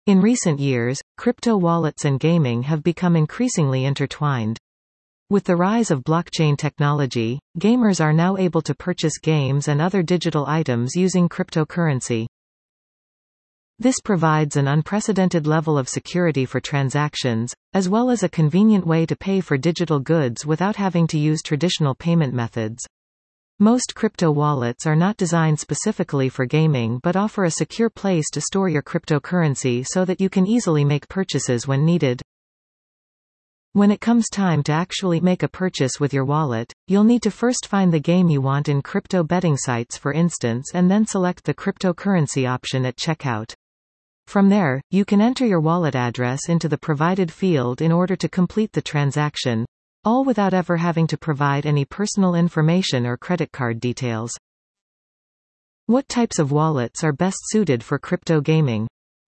In recent years, crypto wallets and gaming have become increasingly intertwined. With the rise of blockchain technology, gamers are now able to purchase games and other digital items using cryptocurrency. This provides an unprecedented level of security for transactions, as well as a convenient way to pay for digital goods without having to use traditional payment methods. Most crypto wallets are not designed specifically for gaming but offer a secure place to store your cryptocurrency so that you can easily make purchases when needed. When it comes time to actually make a purchase with your wallet, you'll need to first find the game you want in crypto betting sites, for instance, and then select the cryptocurrency option at checkout. From there, you can enter your wallet address into the provided field in order to complete the transaction, all without ever having to provide any personal information or credit card details. What types of wallets are best suited for crypto gaming?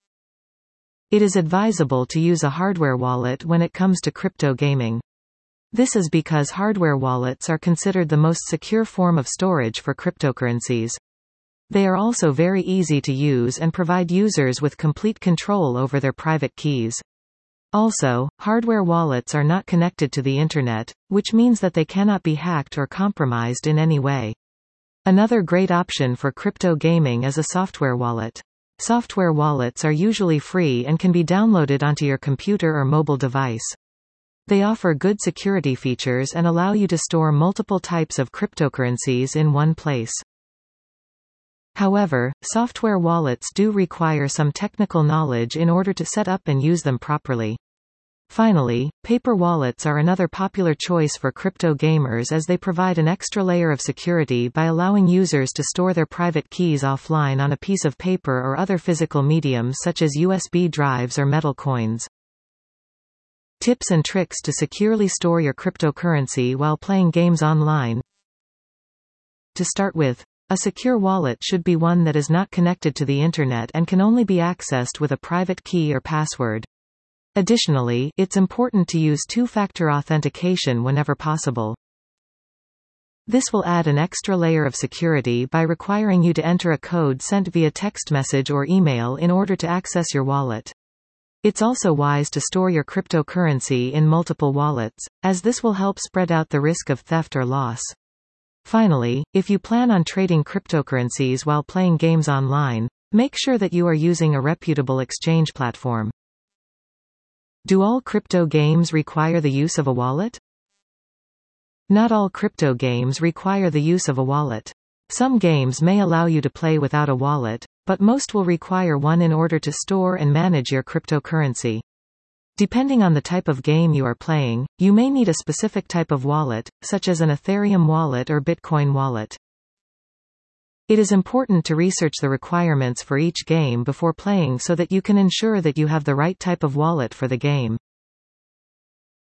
It is advisable to use a hardware wallet when it comes to crypto gaming. This is because hardware wallets are considered the most secure form of storage for cryptocurrencies. They are also very easy to use and provide users with complete control over their private keys. Also, hardware wallets are not connected to the Internet, which means that they cannot be hacked or compromised in any way. Another great option for crypto gaming is a software wallet. Software wallets are usually free and can be downloaded onto your computer or mobile device. They offer good security features and allow you to store multiple types of cryptocurrencies in one place. However, software wallets do require some technical knowledge in order to set up and use them properly. Finally, paper wallets are another popular choice for crypto gamers as they provide an extra layer of security by allowing users to store their private keys offline on a piece of paper or other physical mediums such as USB drives or metal coins. Tips and tricks to securely store your cryptocurrency while playing games online. To start with, a secure wallet should be one that is not connected to the Internet and can only be accessed with a private key or password. Additionally, it's important to use two-factor authentication whenever possible. This will add an extra layer of security by requiring you to enter a code sent via text message or email in order to access your wallet. It's also wise to store your cryptocurrency in multiple wallets, as this will help spread out the risk of theft or loss. Finally, if you plan on trading cryptocurrencies while playing games online, make sure that you are using a reputable exchange platform. Do all crypto games require the use of a wallet? Not all crypto games require the use of a wallet. Some games may allow you to play without a wallet, but most will require one in order to store and manage your cryptocurrency. Depending on the type of game you are playing, you may need a specific type of wallet, such as an Ethereum wallet or Bitcoin wallet. It is important to research the requirements for each game before playing so that you can ensure that you have the right type of wallet for the game.